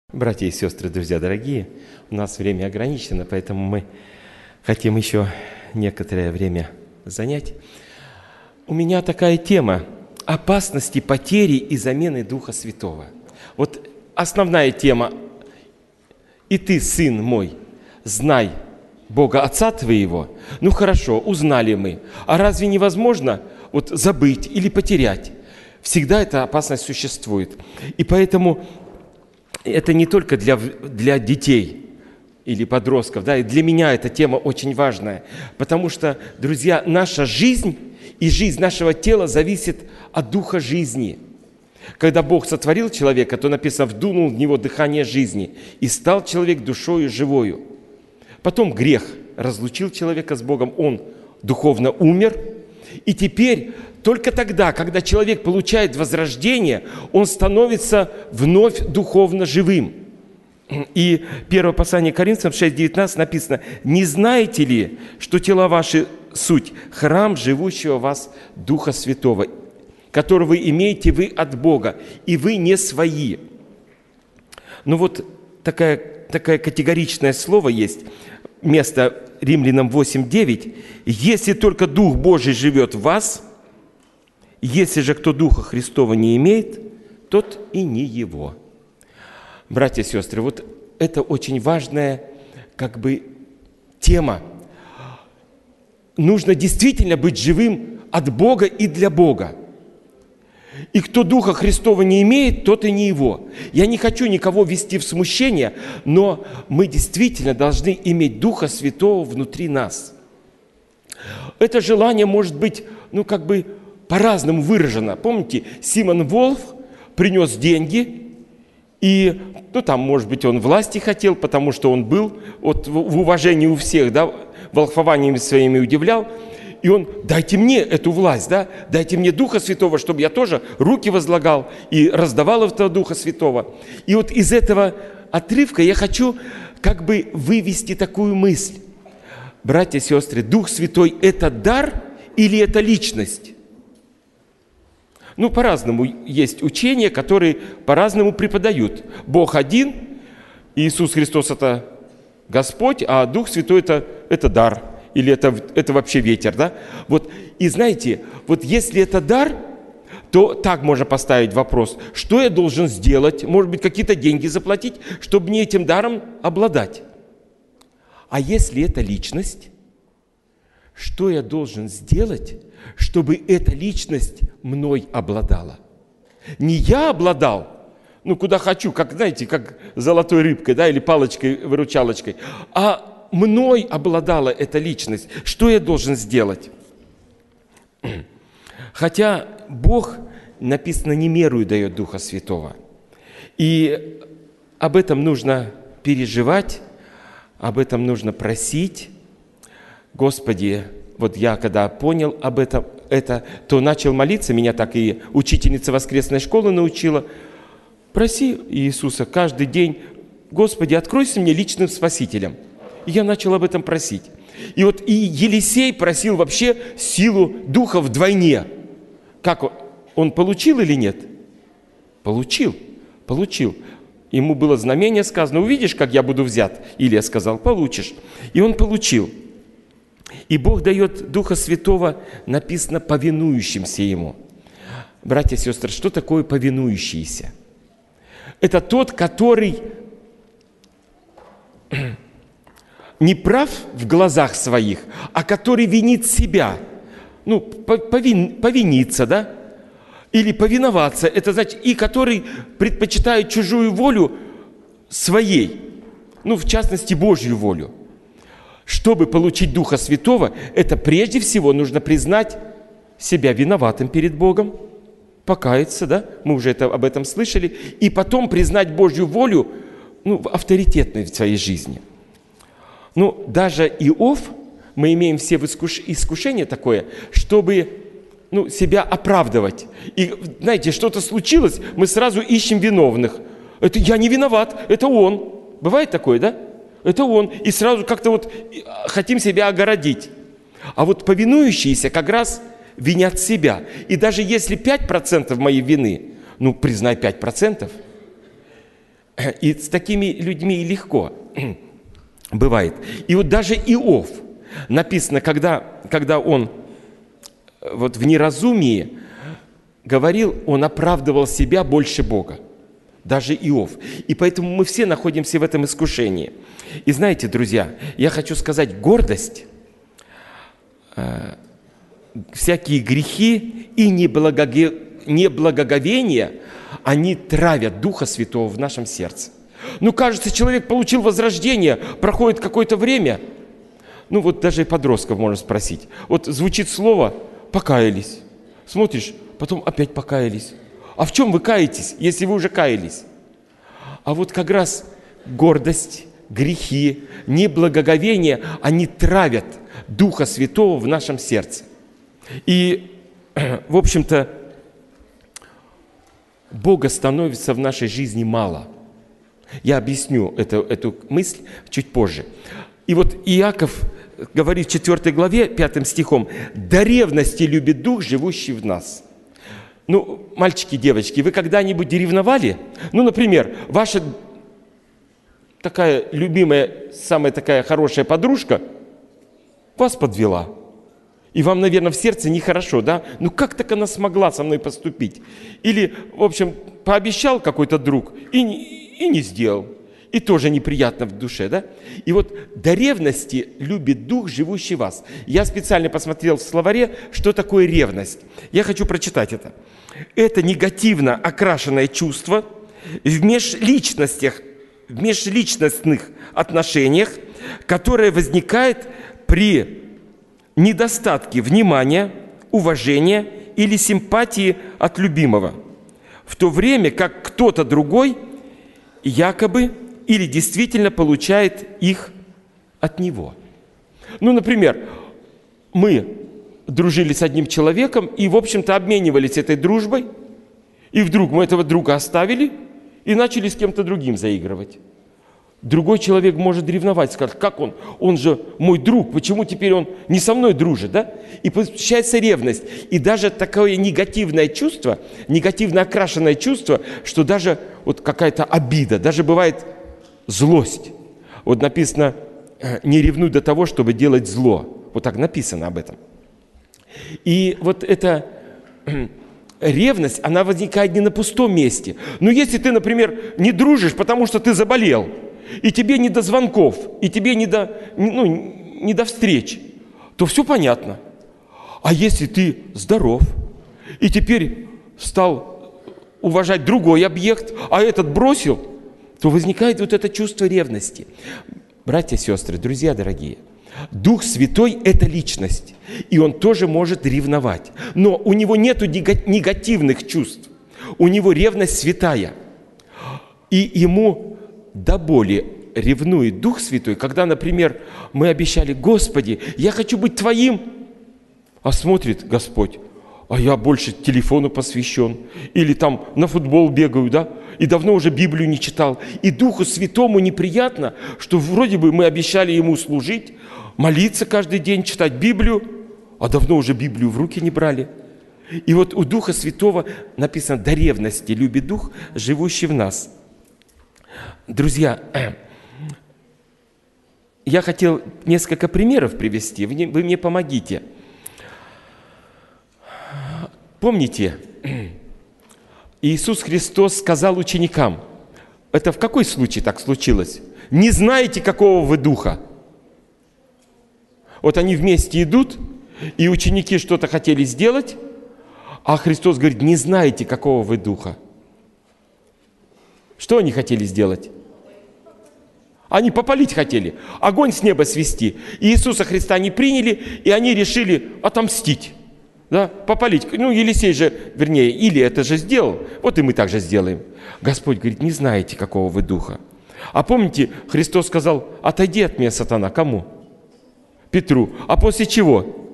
Братья и сестры, друзья дорогие, у нас время ограничено, поэтому мы хотим еще некоторое время занять. У меня такая тема – опасности потери и замены Духа Святого. Вот основная тема «И ты, сын мой, знай Бога Отца твоего». Ну хорошо, узнали мы. А разве невозможно вот забыть или потерять? Всегда эта опасность существует. И поэтому это не только для детей или подростков, да, и для меня эта тема очень важная, потому что, друзья, наша жизнь и жизнь нашего тела зависит от духа жизни. Когда Бог сотворил человека, то написано, вдунул в него дыхание жизни, и стал человек душою живою. Потом грех разлучил человека с Богом, он духовно умер, и теперь только тогда, когда человек получает возрождение, он становится вновь духовно живым. И первое послание Коринфянам 6:19 написано: «Не знаете ли, что тела ваши суть храм живущего в вас Духа Святого, которого имеете вы от Бога, и вы не свои». Ну вот такое категоричное слово есть, место Римлянам 8:9. «Если только Дух Божий живет в вас, если же кто Духа Христова не имеет, тот и не его». Братья и сестры, вот это очень важная тема. Нужно действительно быть живым от Бога и для Бога. И кто Духа Христова не имеет, тот и не его. Я не хочу никого ввести в смущение, но мы действительно должны иметь Духа Святого внутри нас. Это желание может быть, по-разному выражено. Помните, Симон Волф принес деньги, и, может быть, он власти хотел, потому что он был в уважении у всех, да, волхвованиями своими удивлял. И он: дайте мне эту власть, да, дайте мне Духа Святого, чтобы я тоже руки возлагал и раздавал этого Духа Святого. И вот из этого отрывка я хочу вывести такую мысль. Братья и сестры, Дух Святой – это дар или это личность? По-разному есть учения, которые по-разному преподают. Бог один, Иисус Христос – это Господь, а Дух Святой – это дар. Или это вообще ветер, да? И знаете, если это дар, то так можно поставить вопрос: что я должен сделать? Может быть, какие-то деньги заплатить, чтобы мне этим даром обладать? А если это личность, что я должен сделать, чтобы эта личность мной обладала? Не я обладал, куда хочу, как золотой рыбкой, да, или палочкой-выручалочкой, а мной обладала эта личность. Что я должен сделать? Хотя Бог, написано, не мерую дает Духа Святого. И об этом нужно переживать, об этом нужно просить. Господи, я когда понял об этом, то начал молиться, меня так и учительница воскресной школы научила. Проси Иисуса каждый день: Господи, откройся мне личным Спасителем. И я начал об этом просить. И Елисей просил вообще силу Духа вдвойне. Как он получил или нет? Получил. Ему было знамение сказано: увидишь, как я буду взят. Илия сказал: получишь. И он получил. И Бог дает Духа Святого, написано, повинующимся Ему. Братья и сестры, что такое повинующийся? Это тот, который не прав в глазах своих, а который винит себя. Повиниться, да? Или повиноваться. Это значит, и который предпочитает чужую волю своей. В частности, Божью волю. Чтобы получить Духа Святого, это прежде всего нужно признать себя виноватым перед Богом, покаяться, да? Мы уже об этом слышали. И потом признать Божью волю, авторитетной в своей жизни. Даже Иов, мы имеем все искушение такое, чтобы себя оправдывать. И, знаете, что-то случилось, мы сразу ищем виновных. Это я не виноват, это он. Бывает такое, да? Это он. И сразу хотим себя огородить. А повинующиеся как раз винят себя. И даже если 5% моей вины, признай 5%. И с такими людьми легко бывает. И вот даже Иов, написано, когда он вот в неразумии говорил, он оправдывал себя больше Бога. Даже Иов. И поэтому мы все находимся в этом искушении. И знаете, друзья, я хочу сказать, гордость, всякие грехи и неблагоговение, они травят Духа Святого в нашем сердце. Ну, кажется, человек получил возрождение, проходит какое-то время. Ну, вот даже и подростков можно спросить. Вот звучит слово «покаялись». Смотришь, потом опять покаялись. А в чем вы каетесь, если вы уже каялись? А вот как раз гордость, грехи, неблагоговение, они травят Духа Святого в нашем сердце. И, в общем-то, Бога становится в нашей жизни мало. Я объясню эту мысль чуть позже. И вот Иаков говорит в 4 главе, 5 стихом, «До ревности любит Дух, живущий в нас». Ну, мальчики, девочки, вы когда-нибудь ревновали? Ну, например, ваша такая любимая, самая такая хорошая подружка вас подвела. И вам, наверное, в сердце нехорошо, да? Ну, как так она смогла со мной поступить? Или, в общем, пообещал какой-то друг и не сделал. И тоже неприятно в душе, да? И вот до ревности любит Дух, живущий в вас. Я специально посмотрел в словаре, что такое ревность. Я хочу прочитать это. Это негативно окрашенное чувство в межличностных отношениях, которое возникает при недостатке внимания, уважения или симпатии от любимого, в то время как кто-то другой якобы или действительно получает их от него. Ну, например, мы дружили с одним человеком и, в общем-то, обменивались этой дружбой, и вдруг мы этого друга оставили и начали с кем-то другим заигрывать. Другой человек может ревновать, скажет, как он? Он же мой друг, почему теперь он не со мной дружит, да? И получается ревность. И даже такое негативное чувство, негативно окрашенное чувство, что даже вот какая-то обида, даже бывает злость. Вот написано, не ревнуй до того, чтобы делать зло. Вот так написано об этом. И вот эта ревность, она возникает не на пустом месте. Но если ты, например, не дружишь, потому что ты заболел, и тебе не до звонков, и тебе не до встреч, то все понятно. А если ты здоров, и теперь стал уважать другой объект, а этот бросил, то возникает вот это чувство ревности. Братья, сестры, друзья дорогие, Дух Святой – это личность, и Он тоже может ревновать. Но у Него нет негативных чувств, у Него ревность святая. И Ему до боли ревнует Дух Святой, когда, например, мы обещали, Господи, я хочу быть Твоим, а смотрит Господь, а я больше телефону посвящен, или там на футбол бегаю, да, и давно уже Библию не читал. И Духу Святому неприятно, что вроде бы мы обещали Ему служить, молиться каждый день, читать Библию, а давно уже Библию в руки не брали. И вот у Духа Святого написано, до ревности любит Дух, живущий в нас. Друзья, я хотел несколько примеров привести, вы мне помогите. Помните, Иисус Христос сказал ученикам, это в какой случай так случилось? Не знаете, какого вы духа? Вот они вместе идут, и ученики что-то хотели сделать, а Христос говорит, не знаете, какого вы духа. Что они хотели сделать? Они попалить хотели, огонь с неба свести. И Иисуса Христа не приняли, и они решили отомстить. Да, попалить. Ну, Елисей же, вернее, Илия это же сделал, вот и мы так же сделаем. Господь говорит, не знаете, какого вы духа. А помните, Христос сказал, отойди от меня, сатана. Кому? Петру. А после чего?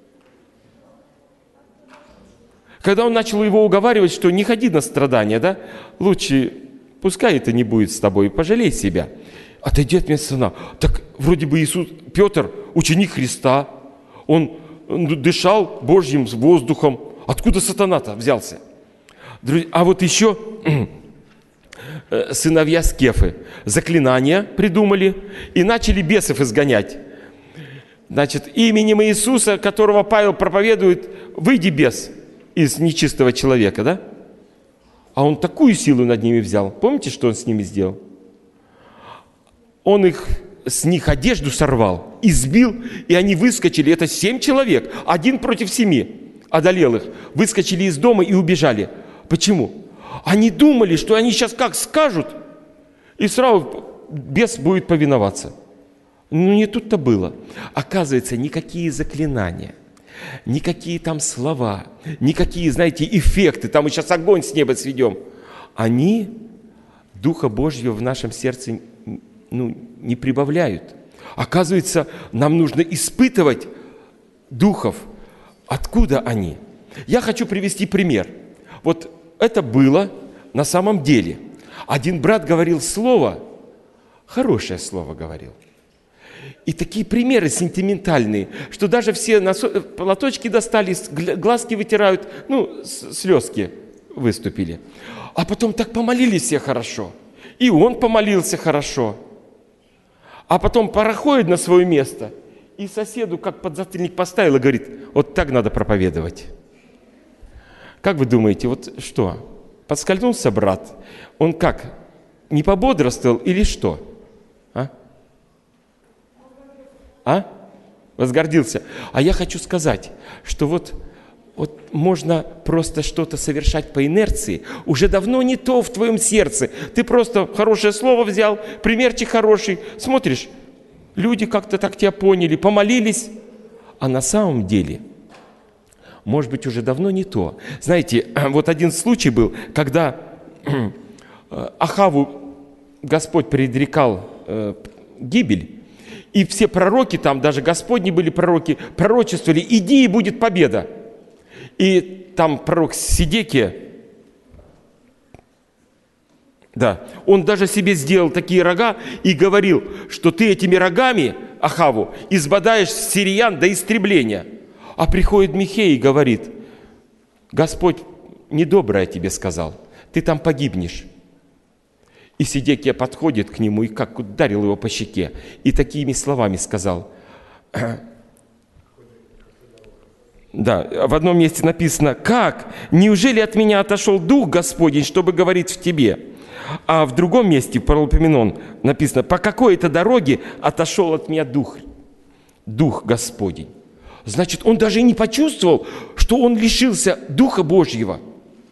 Когда он начал его уговаривать, что не ходи на страдания, да, лучше пускай это не будет с тобой, пожалей себя. Отойди от меня, сатана. Так вроде бы Петр, ученик Христа, он дышал Божьим воздухом. Откуда сатана-то взялся? А вот еще сыновья Скефы, заклинания придумали и начали бесов изгонять. Значит, именем Иисуса, которого Павел проповедует, выйди бес из нечистого человека, да? А он такую силу над ними взял. Помните, что он с ними сделал? Он с них одежду сорвал, избил, и они выскочили. Это 7 человек, 1 против 7, одолел их. Выскочили из дома и убежали. Почему? Они думали, что они сейчас как скажут, и сразу бес будет повиноваться. Но не тут-то было. Оказывается, никакие заклинания, никакие там слова, никакие, знаете, эффекты, там мы сейчас огонь с неба сведем, они Духа Божьего в нашем сердце не прибавляют. Оказывается, нам нужно испытывать духов. Откуда они? Я хочу привести пример. Вот это было на самом деле. Один брат говорил слово, хорошее слово говорил. И такие примеры сентиментальные, что даже все платочки достали, глазки вытирают, слезки выступили. А потом так помолились все хорошо. И он помолился хорошо. А потом проходит на свое место, и соседу как подзатыльник поставил и говорит, вот так надо проповедовать. Как вы думаете, вот что? Подскользнулся брат, он как? Не пободрствовал или что? Возгордился. А я хочу сказать, что вот можно просто что-то совершать по инерции. Уже давно не то в твоем сердце. Ты просто хорошее слово взял, примерчик хороший. Смотришь, люди как-то так тебя поняли, помолились. А на самом деле, может быть, уже давно не то. Знаете, вот один случай был, когда Ахаву Господь предрекал гибель. И все пророки, там даже Господни были пророки, пророчествовали, иди и будет победа. И там пророк Сидекия, да, он даже себе сделал такие рога и говорил, что ты этими рогами, Ахаву, избодаешь сириян до истребления. А приходит Михей и говорит, Господь недоброе тебе сказал, ты там погибнешь. И Сидекия подходит к нему и как ударил его по щеке. И такими словами сказал. Да, в одном месте написано, как? Неужели от меня отошел Дух Господень, чтобы говорить в тебе? А в другом месте, Паралипоменон, написано, по какой-то дороге отошел от меня Дух Господень. Значит, он даже и не почувствовал, что он лишился Духа Божьего.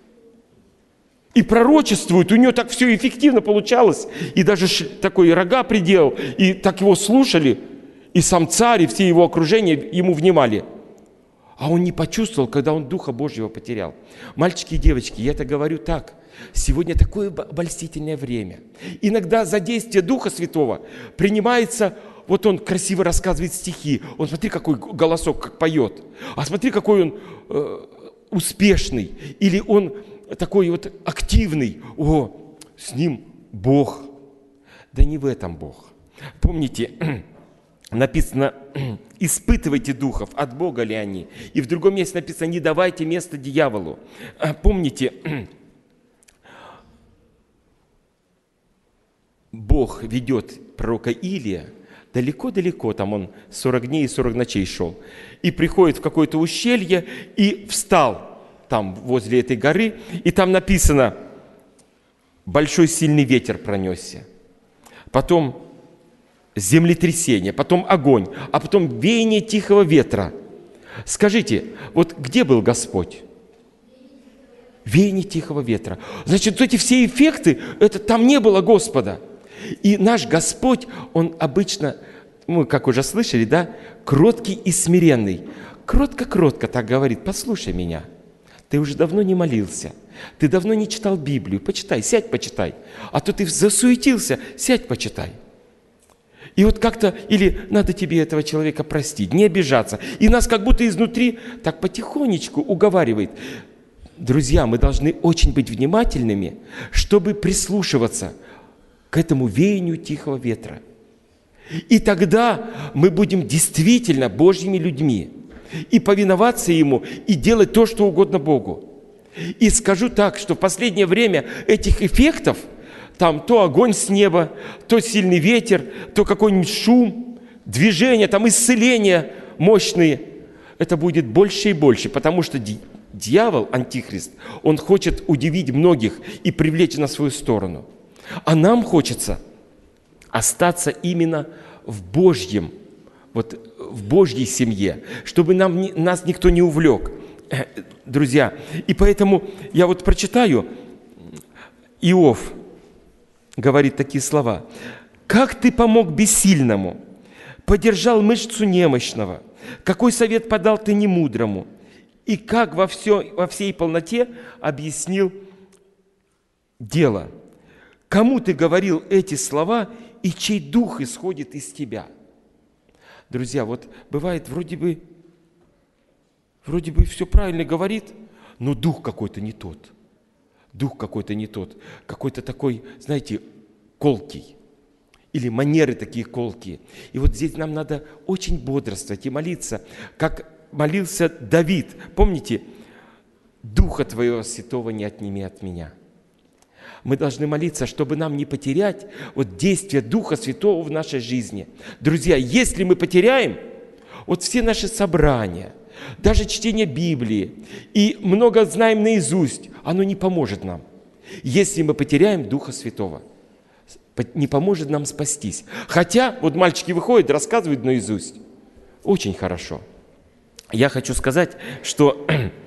И пророчествует, у него так все эффективно получалось. И даже такой рога приделал, и так его слушали. И сам царь, и все его окружение ему внимали. А он не почувствовал, когда он Духа Божьего потерял. Мальчики и девочки, я это говорю так. Сегодня такое обольстительное время. Иногда за действие Духа Святого принимается, вот он красиво рассказывает стихи. Он, смотри, какой голосок, как поет. А смотри, какой он успешный. Или он такой вот активный. О, с ним Бог. Да не в этом Бог. Помните, написано, испытывайте духов, от Бога ли они. И в другом месте написано, не давайте место дьяволу. Помните, Бог ведет пророка Илия, далеко-далеко, там он 40 дней и 40 ночей шел, и приходит в какое-то ущелье и встал там возле этой горы, и там написано, большой сильный ветер пронесся, потом землетрясение, потом огонь, а потом веяние тихого ветра. Скажите, вот где был Господь? Веяние тихого ветра. Значит, вот эти все эффекты, это там не было Господа. И наш Господь, Он обычно, мы как уже слышали, да, кроткий и смиренный. Кротко-кротко так говорит, послушай меня. Ты уже давно не молился, ты давно не читал Библию, почитай, сядь, почитай. А то ты засуетился, сядь, почитай. И вот как-то, или надо тебе этого человека простить, не обижаться. И нас как будто изнутри так потихонечку уговаривает. Друзья, мы должны очень быть внимательными, чтобы прислушиваться к этому веянию тихого ветра. И тогда мы будем действительно Божьими людьми. И повиноваться Ему, и делать то, что угодно Богу. И скажу так, что в последнее время этих эффектов там то огонь с неба, то сильный ветер, то какой-нибудь шум, движение, там исцеления мощные. Это будет больше и больше, потому что дьявол, антихрист, он хочет удивить многих и привлечь на свою сторону. А нам хочется остаться именно в Божьем, вот в Божьей семье, чтобы нас никто не увлек, друзья. И поэтому я вот прочитаю, Иов говорит такие слова. «Как ты помог бессильному, поддержал мышцу немощного, какой совет подал ты немудрому, и как во всей полноте объяснил дело. Кому ты говорил эти слова, и чей дух исходит из тебя?» Друзья, вот бывает, вроде бы все правильно говорит, но дух какой-то не тот. Дух какой-то не тот. Какой-то такой, знаете, колкий. Или манеры такие колкие. И вот здесь нам надо очень бодрствовать и молиться, как молился Давид. Помните? «Духа Твоего Святого не отними от меня». Мы должны молиться, чтобы нам не потерять вот действие Духа Святого в нашей жизни. Друзья, если мы потеряем вот все наши собрания, даже чтение Библии, и много знаем наизусть, оно не поможет нам. Если мы потеряем Духа Святого, не поможет нам спастись. Хотя, вот мальчики выходят, рассказывают наизусть. Очень хорошо. Я хочу сказать, что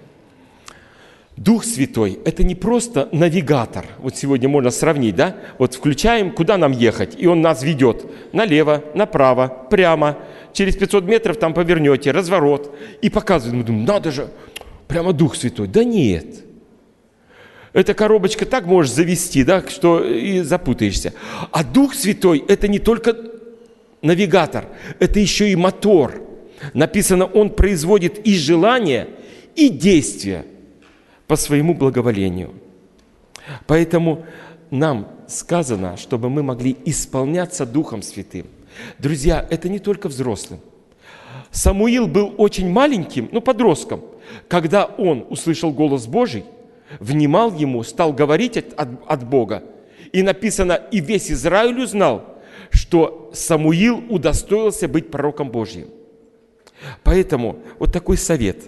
Дух Святой – это не просто навигатор. Вот сегодня можно сравнить, да? Вот включаем, куда нам ехать, и Он нас ведет. Налево, направо, прямо. Через 500 метров там повернете, разворот. И показывает. Мы думаем, надо же, прямо Дух Святой. Да нет. Эта коробочка так можешь завести, да, что и запутаешься. А Дух Святой – это не только навигатор, это еще и мотор. Написано, Он производит и желания, и действия по своему благоволению. Поэтому нам сказано, чтобы мы могли исполняться Духом Святым. Друзья, это не только взрослым. Самуил был очень маленьким, подростком, когда он услышал голос Божий, внимал ему, стал говорить от Бога. И написано, и весь Израиль узнал, что Самуил удостоился быть пророком Божьим. Поэтому вот такой совет.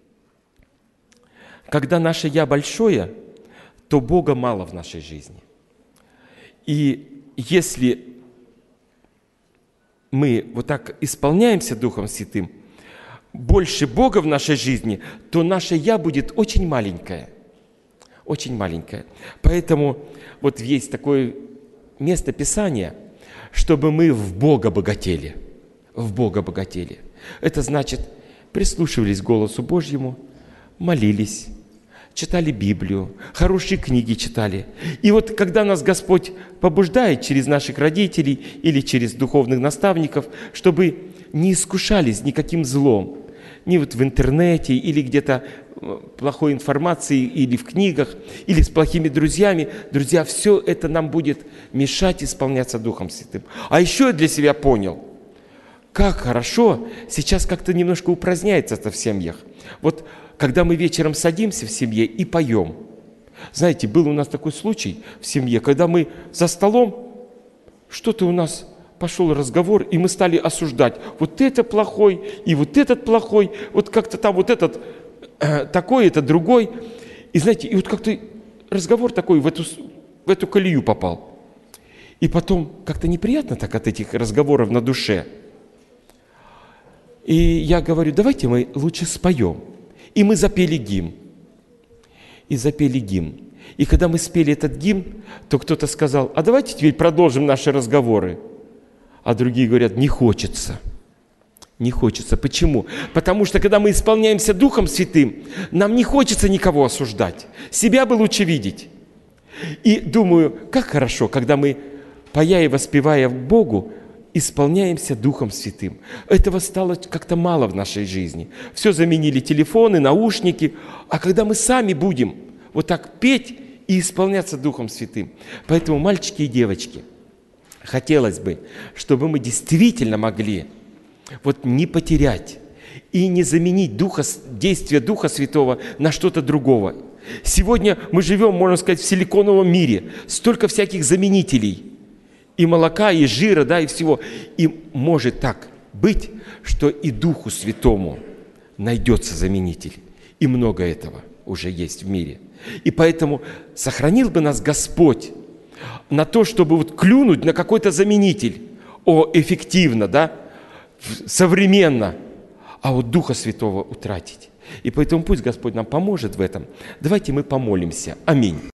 Когда наше «я» большое, то Бога мало в нашей жизни. И если мы вот так исполняемся Духом Святым, больше Бога в нашей жизни, то наше «я» будет очень маленькое. Очень маленькое. Поэтому вот есть такое место Писания, чтобы мы в Бога богатели. В Бога богатели. Это значит, прислушивались к голосу Божьему, молились, читали Библию, хорошие книги читали. И вот когда нас Господь побуждает через наших родителей или через духовных наставников, чтобы не искушались никаким злом, ни вот в интернете или где-то плохой информации, или в книгах, или с плохими друзьями. Друзья, все это нам будет мешать исполняться Духом Святым. А еще я для себя понял, как хорошо сейчас как-то немножко упраздняется это в семьях. Вот когда мы вечером садимся в семье и поем. Знаете, был у нас такой случай в семье, когда мы за столом, что-то у нас пошел разговор, и мы стали осуждать. Вот это плохой, и вот этот плохой, вот как-то там вот этот такой, это другой. И знаете, и вот как-то разговор такой в эту колею попал. И потом как-то неприятно так от этих разговоров на душе. И я говорю, давайте мы лучше споем. И мы запели гимн. И когда мы спели этот гимн, то кто-то сказал, а давайте теперь продолжим наши разговоры. А другие говорят, не хочется. Не хочется. Почему? Потому что, когда мы исполняемся Духом Святым, нам не хочется никого осуждать. Себя бы лучше видеть. И думаю, как хорошо, когда мы, поя и воспевая Богу, исполняемся Духом Святым. Этого стало как-то мало в нашей жизни. Все заменили телефоны, наушники. А когда мы сами будем вот так петь и исполняться Духом Святым. Поэтому, мальчики и девочки, хотелось бы, чтобы мы действительно могли вот не потерять и не заменить действие Духа Святого на что-то другого. Сегодня мы живем, можно сказать, в силиконовом мире. Столько всяких заменителей. И молока, и жира, да, и всего. И может так быть, что и Духу Святому найдется заменитель. И много этого уже есть в мире. И поэтому сохранил бы нас Господь на то, чтобы вот клюнуть на какой-то заменитель. Эффективно, да, современно. А вот Духа Святого утратить. И поэтому пусть Господь нам поможет в этом. Давайте мы помолимся. Аминь.